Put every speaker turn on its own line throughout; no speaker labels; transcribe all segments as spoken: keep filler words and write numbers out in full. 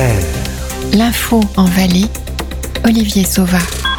R.
L'info en Valais, Olivier Sauva.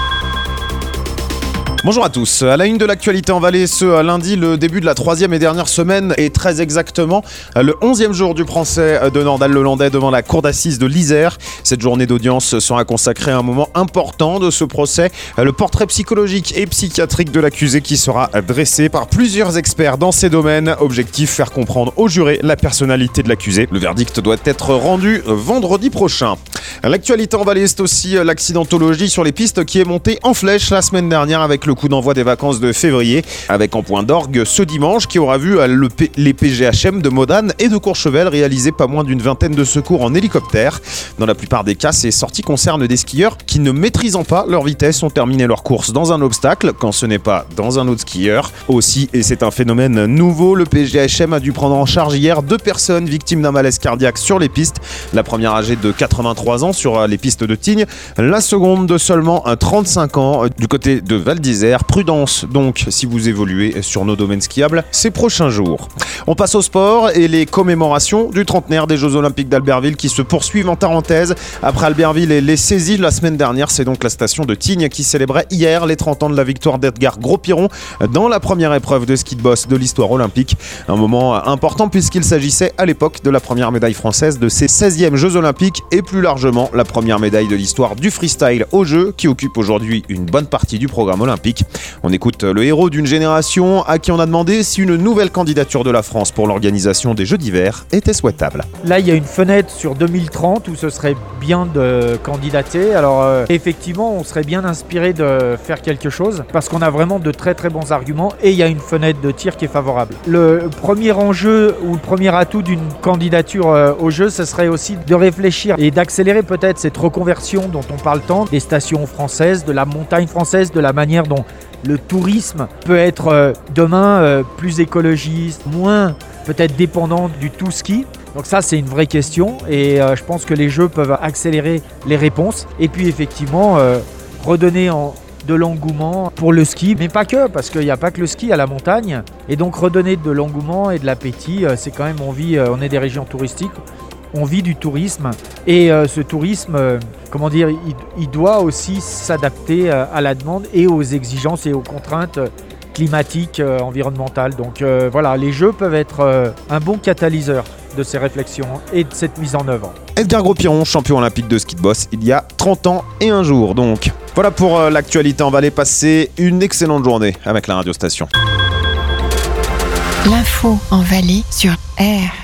Bonjour à tous. À la une de l'actualité en Valais, ce lundi, le début de la troisième et dernière semaine et très exactement le onzième jour du procès de Nordal-Lelandais devant la cour d'assises de l'Isère. Cette journée d'audience sera consacrée à un moment important de ce procès, le portrait psychologique et psychiatrique de l'accusé qui sera dressé par plusieurs experts dans ces domaines. Objectif, faire comprendre aux jurés la personnalité de l'accusé. Le verdict doit être rendu vendredi prochain. L'actualité en Valais, c'est aussi l'accidentologie sur les pistes qui est montée en flèche la semaine dernière avec le coup d'envoi des vacances de février, avec en point d'orgue ce dimanche qui aura vu le P- les P G H M de Modane et de Courchevel réaliser pas moins d'une vingtaine de secours en hélicoptère. Dans la plupart des cas, ces sorties concernent des skieurs qui, ne maîtrisant pas leur vitesse, ont terminé leur course dans un obstacle quand ce n'est pas dans un autre skieur. Aussi, et c'est un phénomène nouveau, le P G H M a dû prendre en charge hier deux personnes victimes d'un malaise cardiaque sur les pistes. La première âgée de quatre-vingt-trois ans sur les pistes de Tignes, la seconde de seulement trente-cinq ans du côté de Val d'Isère. Prudence donc si vous évoluez sur nos domaines skiables ces prochains jours. On passe au sport et les commémorations du trentenaire des Jeux Olympiques d'Albertville qui se poursuivent en Tarentaise. Après Albertville et les saisies de la semaine dernière, c'est donc la station de Tignes qui célébrait hier les trente ans de la victoire d'Edgar Gros-Piron dans la première épreuve de ski de boss de l'histoire olympique. Un moment important puisqu'il s'agissait à l'époque de la première médaille française de ces seizièmes Jeux Olympiques et plus largement la première médaille de l'histoire du freestyle aux Jeux qui occupe aujourd'hui une bonne partie du programme olympique. On écoute le héros d'une génération à qui on a demandé si une nouvelle candidature de la France pour l'organisation des Jeux d'hiver était souhaitable.
Là, il y a une fenêtre sur deux mille trente où ce serait bien de candidater. Alors, euh, effectivement, on serait bien inspiré de faire quelque chose parce qu'on a vraiment de très très bons arguments et il y a une fenêtre de tir qui est favorable. Le premier enjeu ou le premier atout d'une candidature euh, aux Jeux, ce serait aussi de réfléchir et d'accélérer peut-être cette reconversion dont on parle tant, des stations françaises, de la montagne française, de la manière dont le tourisme peut être euh, demain euh, plus écologiste, moins peut-être dépendant du tout ski. Donc ça, c'est une vraie question et euh, je pense que les Jeux peuvent accélérer les réponses et puis effectivement euh, redonner en, de l'engouement pour le ski, mais pas que, parce qu'il n'y a pas que le ski à la montagne. Et donc redonner de l'engouement et de l'appétit, euh, c'est quand même, on vit, euh, on est des régions touristiques, on vit du tourisme et euh, ce tourisme, euh, comment dire, il, il doit aussi s'adapter euh, à la demande et aux exigences et aux contraintes euh, climatiques, euh, environnementales. Donc euh, voilà, les Jeux peuvent être euh, un bon catalyseur de ces réflexions et de cette mise en œuvre.
Edgar Gros-Piron, champion olympique de ski de boss il y a trente ans et un jour donc. Voilà pour euh, l'actualité en Valais. Passez une excellente journée avec la radio station.
L'info en Valais sur R.